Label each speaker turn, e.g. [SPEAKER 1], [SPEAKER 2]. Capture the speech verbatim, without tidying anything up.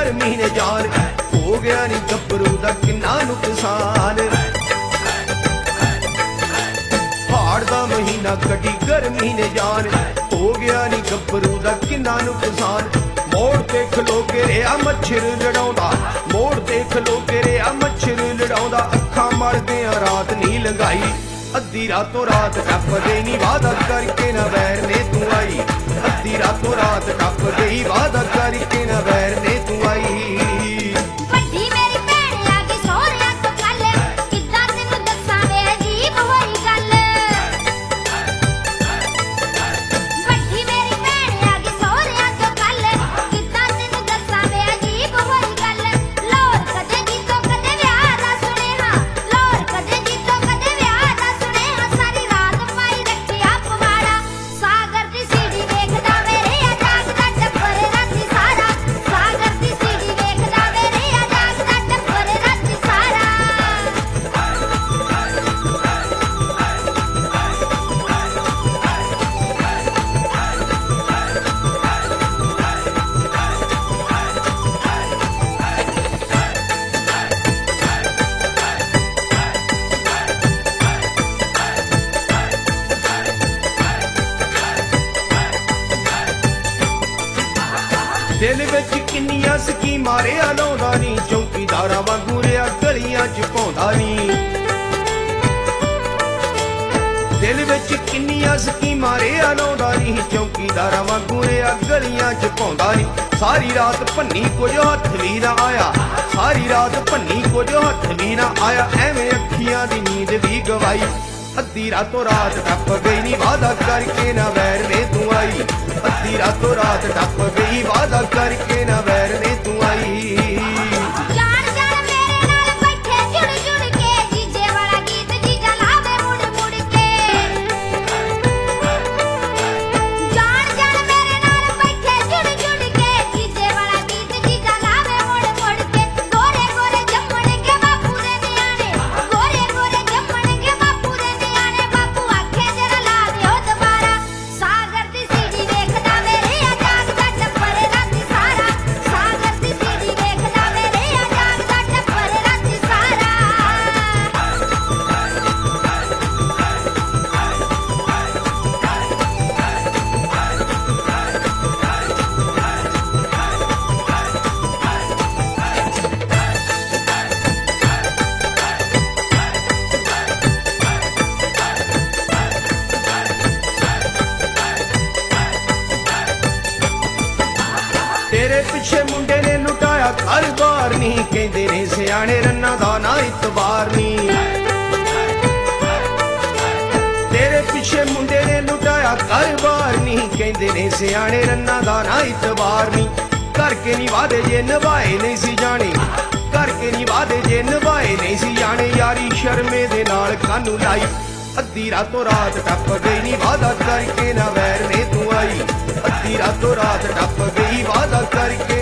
[SPEAKER 1] गर्मी ने जान हो गया नी गभरू दा किन्ना नुकसान हाड़ दा महीना कटी गर्मी ने जान हो गया नी गभरू दा किन्ना नुकसान मोड़ ते खलो के रिया मच्छर लड़ाउंदा मोड़ ते खलो के रिया मच्छर लड़ाउंदा अखां मलदियां रात नी लंघाई अद्धी रातों रात टप गई नी वादा करके ना वैर ने तू आई अद्धी रातों रात टप गई वादा करके ना वैर ने तू आई दिल विच किन्नियां स्कीमां रिया लाउंदा नी चौकीदारां वांगू रिया गलियां च पाउंदा नी दिल विच किन्नियां स्कीमां रिया लाउंदा नी चौकीदारां वांगू रिया गलियां च पाउंदा नी सारी रात भन्नी कुछ हत्थ भी ना आया सारी रात भन्नी कुछ हत्थ भी ना आया एवें अखियां दी नींद भी गवाई अद्धी रातों रात टप गई नी वादा करके ना वैर ने तू आई अद्धी रातों रात टप गई वादा करके ना वैर ने तू आई तेरे पिछे मुंडे ने लुटाया घर बार नी कहंदे ने सियाणे रन्ना दा ना इतबार नी तेरे पिछे मुंडे ने लुटाया घर बार नी कहंदे ने सियाणे रन्ना दा ना इतबार नी करके नी वादे जे निभाए नहीं सी जाने करके नी वादे जे निभाए नहीं सी जाने यारी शर्मे दे नाल कानू लाई अद्धी रातों रात टप गई नी वादा करके ना वैर ने तू आई अद्धी रातों रात टप गई वादा करके